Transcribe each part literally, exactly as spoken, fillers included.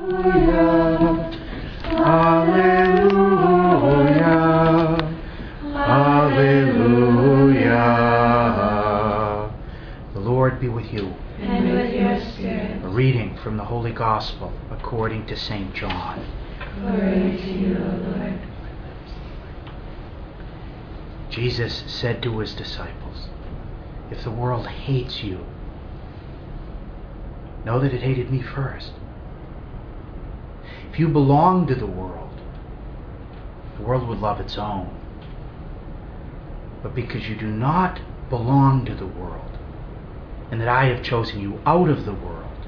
Hallelujah. Hallelujah. The Lord be with you. And with your spirit. A reading from the Holy Gospel according to Saint John. Glory to you, O Lord. Jesus said to his disciples, "If the world hates you, know that it hated me first. If you belong to the world, the world would love its own. But because you do not belong to the world, and that I have chosen you out of the world,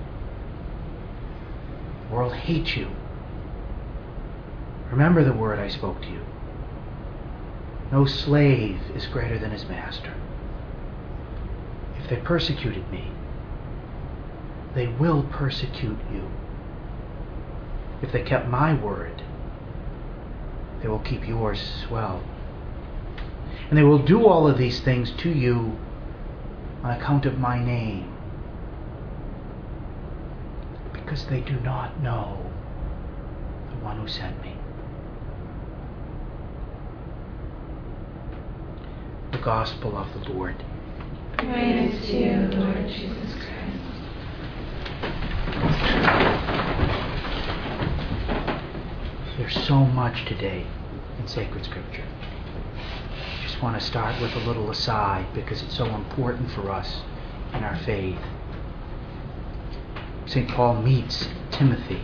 the world hates you. Remember the word I spoke to you. No slave is greater than his master. If they persecuted me, they will persecute you. If they kept my word, they will keep yours as well. And they will do all of these things to you on account of my name, because they do not know the one who sent me." The Gospel of the Lord. Praise to you, Lord Jesus Christ. There's so much today in sacred scripture. I just want to start with a little aside because it's so important for us in our faith. Saint Paul meets Timothy,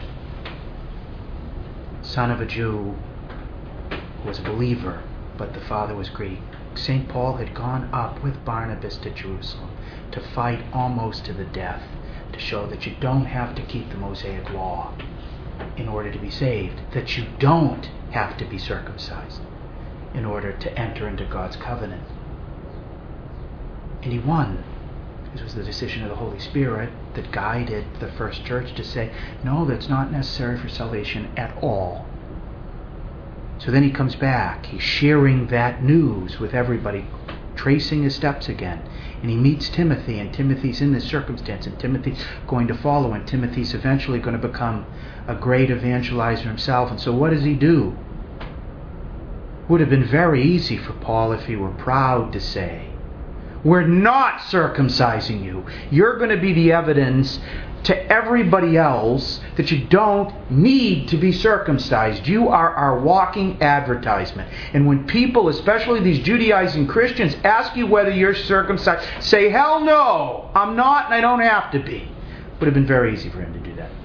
son of a Jew who was a believer, but the father was Greek. Saint Paul had gone up with Barnabas to Jerusalem to fight almost to the death, to show that you don't have to keep the Mosaic law in order to be saved, that you don't have to be circumcised in order to enter into God's covenant. And he won. This was the decision of the Holy Spirit that guided the first church to say, no, that's not necessary for salvation at all. So then he comes back. He's sharing that news with everybody, tracing his steps again. And he meets Timothy, and Timothy's in this circumstance, and Timothy's going to follow, and Timothy's eventually going to become a great evangelizer himself. And so what does he do? It would have been very easy for Paul if he were proud to say, "We're not circumcising you. You're going to be the evidence to everybody else that you don't need to be circumcised. You are our walking advertisement." And when people, especially these Judaizing Christians, ask you whether you're circumcised, say, "Hell no, I'm not and I don't have to be." It would have been very easy for him to do that.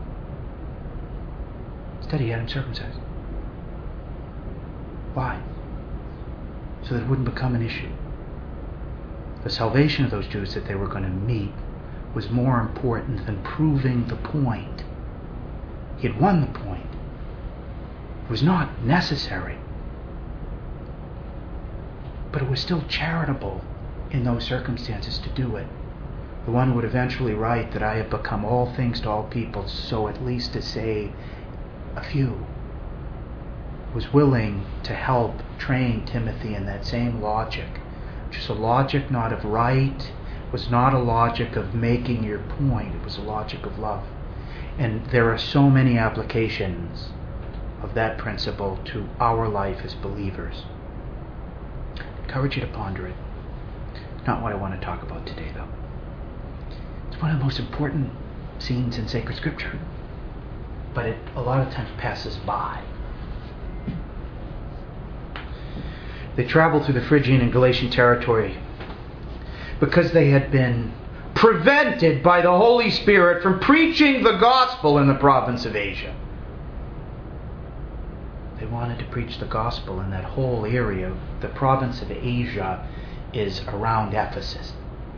Instead, he had him circumcised. Why? So that it wouldn't become an issue. The salvation of those Jews that they were going to meet was more important than proving the point. He had won the point. It was not necessary. But it was still charitable in those circumstances to do it. The one would eventually write that I have become all things to all people, so at least to save a few. Was willing to help train Timothy in that same logic, which is a logic not of right, was not a logic of making your point, it was a logic of love. And there are so many applications of that principle to our life as believers. I encourage you to ponder it. Not what I want to talk about today, though. It's one of the most important scenes in sacred scripture, but it a lot of times passes by. They traveled through the Phrygian and Galatian territory because they had been prevented by the Holy Spirit from preaching the gospel in the province of Asia. They wanted to preach the gospel in that whole area. The province of Asia is around Ephesus,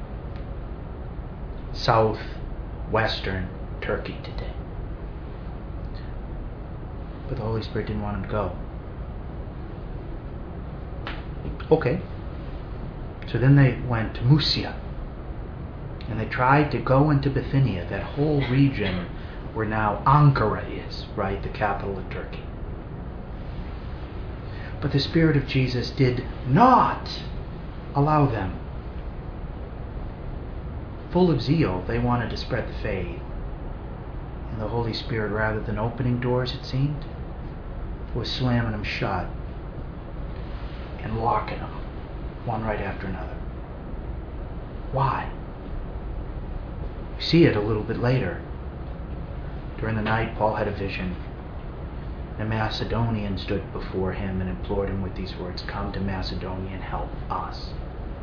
southwestern Turkey today. But the Holy Spirit didn't want them to go. Okay. So then they went to Mysia, and they tried to go into Bithynia, that whole region where now Ankara is, right, the capital of Turkey. But the Spirit of Jesus did not allow them. Full of zeal, they wanted to spread the faith. And And the Holy Spirit, rather than opening doors, it seemed, was slamming them shut and locking them, one right after another. Why? We see it a little bit later. During the night, Paul had a vision. The Macedonian stood before him and implored him with these words, "Come to Macedonia and help us."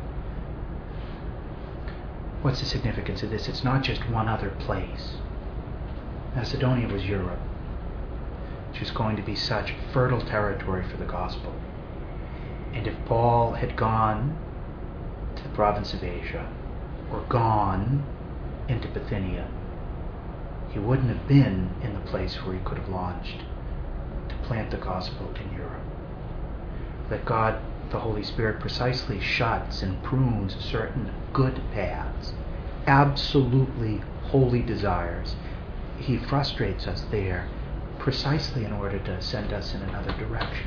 What's the significance of this? It's not just one other place. Macedonia was Europe, which was going to be such fertile territory for the gospel. And if Paul had gone to the province of Asia, or gone into Bithynia, he wouldn't have been in the place where he could have launched to plant the gospel in Europe. That God, the Holy Spirit, precisely shuts and prunes certain good paths, absolutely holy desires. He frustrates us there precisely in order to send us in another direction.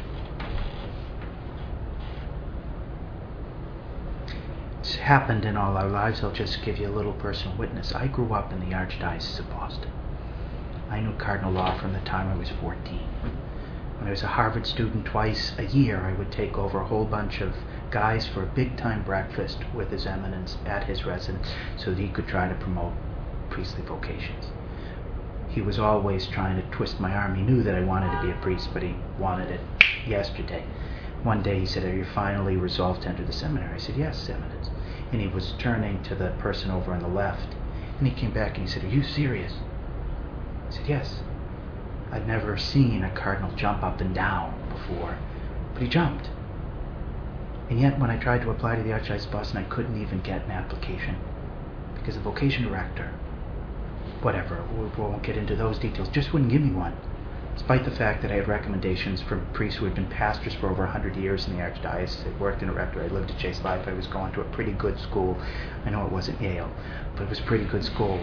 It's happened in all our lives. I'll just give you a little personal witness. I grew up in the Archdiocese of Boston. I knew cardinal law from the time I was fourteen. When I was a Harvard student, twice a year I would take over a whole bunch of guys for a big-time breakfast with His Eminence at his residence so that he could try to promote priestly vocations. He was always trying to twist my arm. He knew that I wanted to be a priest, but he wanted it yesterday. One day he said, "Are you finally resolved to enter the seminary?" I said, "Yes, Eminence." And he was turning to the person over on the left, and he came back and he said, "Are you serious?" I said, "Yes." I'd never seen a cardinal jump up and down before, but he jumped. And yet when I tried to apply to the Archdiocese of Boston, I couldn't even get an application because the vocation director, whatever, we won't get into those details, just wouldn't give me one, despite the fact that I had recommendations from priests who had been pastors for over one hundred years in the Archdiocese. I worked in a rectory. I lived a chaste life. I was going to a pretty good school. I know it wasn't Yale, but it was a pretty good school.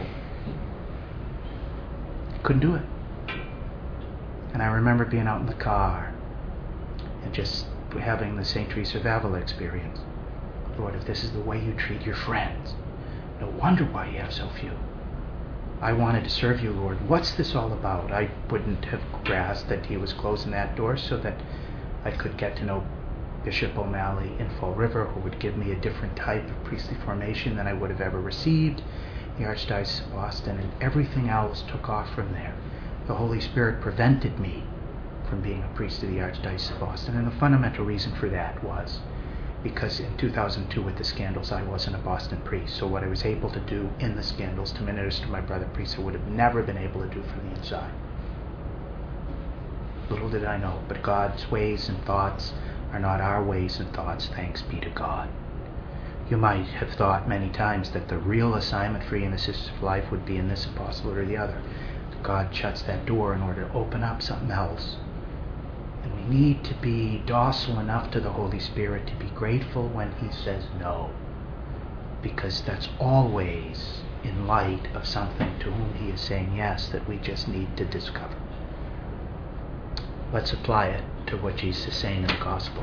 Couldn't do it. And I remember being out in the car and just having the Saint Teresa of Avila experience. Lord, if this is the way you treat your friends, no wonder why you have so few. I wanted to serve you, Lord. What's this all about? I wouldn't have grasped that he was closing that door so that I could get to know Bishop O'Malley in Fall River, who would give me a different type of priestly formation than I would have ever received. The Archdiocese of Boston, and everything else took off from there. The Holy Spirit prevented me from being a priest of the Archdiocese of Boston, and the fundamental reason for that was because in two thousand two with the scandals I wasn't a Boston priest, so what I was able to do in the scandals to minister to my brother priests I would have never been able to do from the inside. Little did I know, but God's ways and thoughts are not our ways and thoughts, thanks be to God. You might have thought many times that the real assignment for you in the Sisters of Life would be in this apostolate or the other. God shuts that door in order to open up something else. And we need to be docile enough to the Holy Spirit to be grateful when He says no. Because that's always in light of something to whom He is saying yes that we just need to discover. Let's apply it to what Jesus is saying in the Gospel.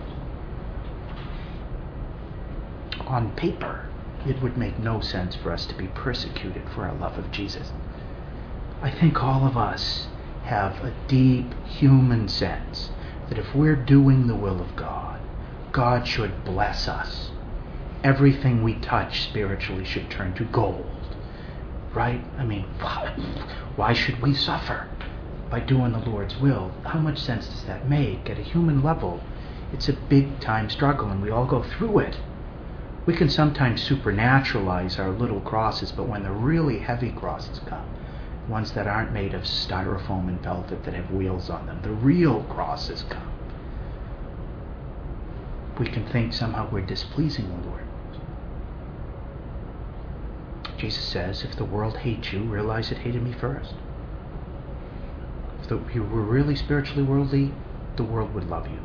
On paper, it would make no sense for us to be persecuted for our love of Jesus. I think all of us have a deep human sense that if we're doing the will of God, God should bless us. Everything we touch spiritually should turn to gold. Right? I mean, why should we suffer by doing the Lord's will? How much sense does that make? At a human level, it's a big time struggle, and we all go through it. We can sometimes supernaturalize our little crosses, but when the really heavy crosses come, ones that aren't made of styrofoam and velvet that have wheels on them, the real crosses come, we can think somehow we're displeasing the Lord. Jesus says, if the world hates you, realize it hated me first. If the, you were really spiritually worldly, the world would love you.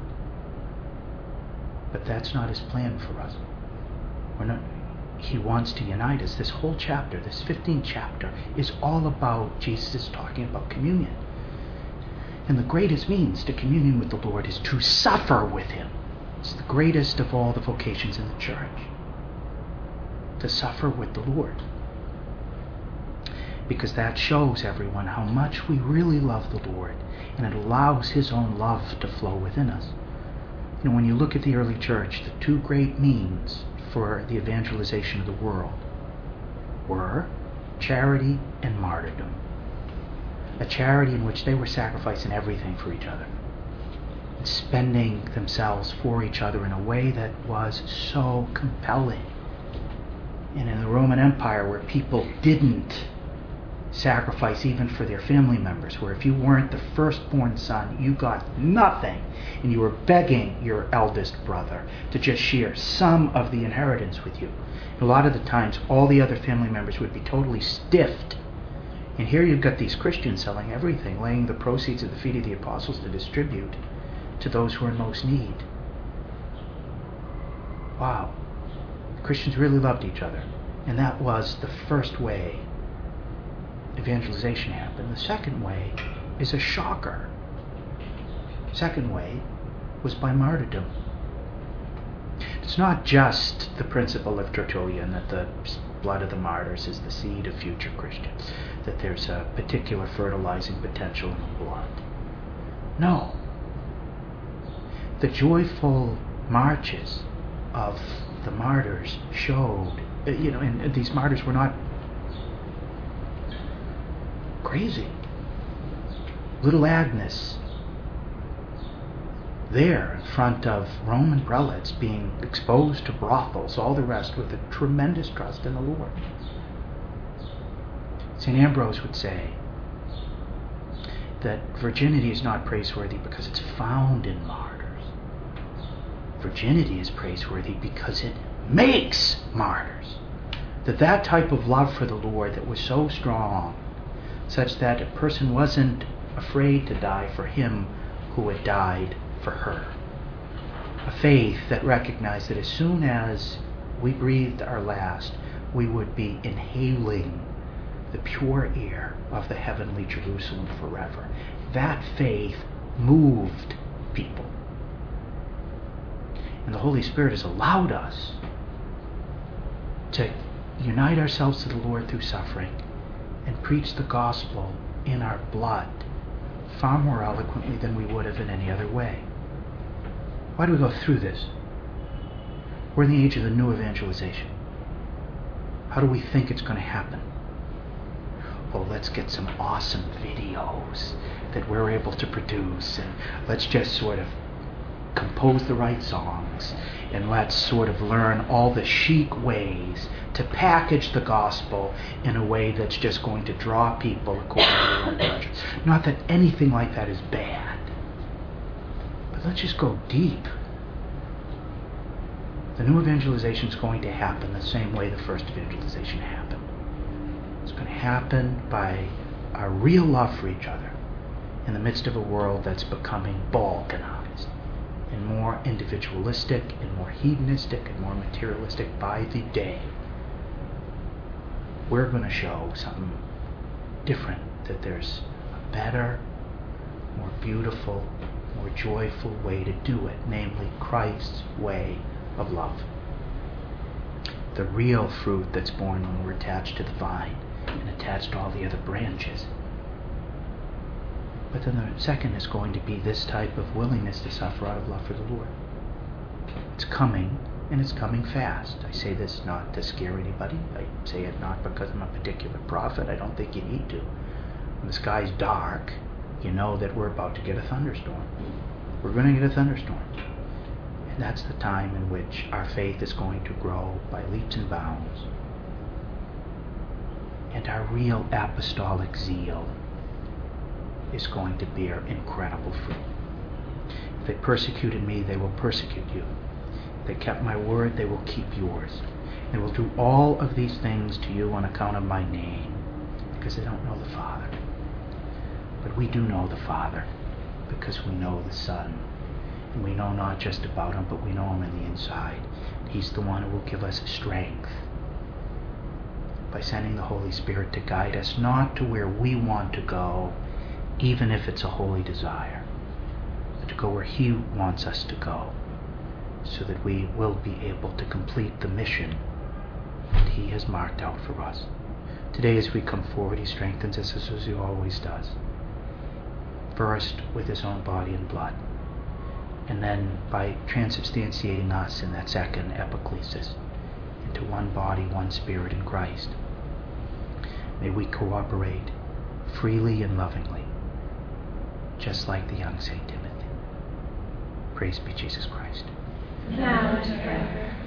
But that's not His plan for us. We're not, He wants to unite us. This whole chapter, this fifteenth chapter, is all about Jesus talking about communion. And the greatest means to communion with the Lord is to suffer with Him. It's the greatest of all the vocations in the church. To suffer with the Lord. because that shows everyone how much we really love the Lord, and it allows His own love to flow within us. You know, when you look at the early church, the two great means for the evangelization of the world were charity and martyrdom. A charity in which they were sacrificing everything for each other, and spending themselves for each other in a way that was so compelling. And in the Roman Empire, where people didn't sacrifice even for their family members, where if you weren't the firstborn son, you got nothing, and you were begging your eldest brother to just share some of the inheritance with you. And a lot of the times, all the other family members would be totally stiffed. And here you've got these Christians selling everything, laying the proceeds at the feet of the apostles to distribute to those who are in most need. Wow. The Christians really loved each other. And that was the first way evangelization happened. The second way is a shocker. The second way was by martyrdom. It's not just the principle of Tertullian that the blood of the martyrs is the seed of future Christians, that there's a particular fertilizing potential in the blood. No. The joyful marches of the martyrs showed, you know, and these martyrs were not crazy. Little Agnes, there in front of Roman prelates, being exposed to brothels, all the rest, with a tremendous trust in the Lord. Saint Ambrose would say that virginity is not praiseworthy because it's found in martyrs. Virginity is praiseworthy because it makes martyrs. That that type of love for the Lord that was so strong, such that a person wasn't afraid to die for Him who had died for her. A faith that recognized that as soon as we breathed our last, we would be inhaling the pure air of the heavenly Jerusalem forever. That faith moved people. And the Holy Spirit has allowed us to unite ourselves to the Lord through suffering and preach the gospel in our blood far more eloquently than we would have in any other way. Why do we go through this? We're in the age of the new evangelization. How do we think it's going to happen? Well, let's get some awesome videos that we're able to produce, and let's just sort of compose the right songs, and let's sort of learn all the chic ways to package the gospel in a way that's just going to draw people according to their own pleasures. Not that anything like that is bad, but let's just go deep. The new evangelization is going to happen the same way the first evangelization happened. It's going to happen by our real love for each other in the midst of a world that's becoming balkanized and more individualistic and more hedonistic and more materialistic by the day. We're going to show something different, that there's a better, more beautiful, more joyful way to do it, namely Christ's way of love. The real fruit that's born when we're attached to the vine and attached to all the other branches. But then the second is going to be this type of willingness to suffer out of love for the Lord. It's coming, and it's coming fast. I say this not to scare anybody. I say it not because I'm a particular prophet. I don't think you need to. When the sky's dark, you know that we're about to get a thunderstorm. We're going to get a thunderstorm. And that's the time in which our faith is going to grow by leaps and bounds. And our real apostolic zeal is going to bear incredible fruit. If they persecuted me, they will persecute you. If they kept my word, they will keep yours. They will do all of these things to you on account of my name, because they don't know the Father. But we do know the Father, because we know the Son. And we know not just about Him, but we know Him in the inside. He's the one who will give us strength by sending the Holy Spirit to guide us, not to where we want to go, even if it's a holy desire, but to go where He wants us to go, so that we will be able to complete the mission that He has marked out for us, to Today as we come forward, he strengthens us as he always does. First with his own body and blood, and then by transubstantiating us in that second epiclesis into one body, one spirit in Christ. May we cooperate freely and lovingly, just like the young Saint Timothy. Praise be Jesus Christ. Now and forever.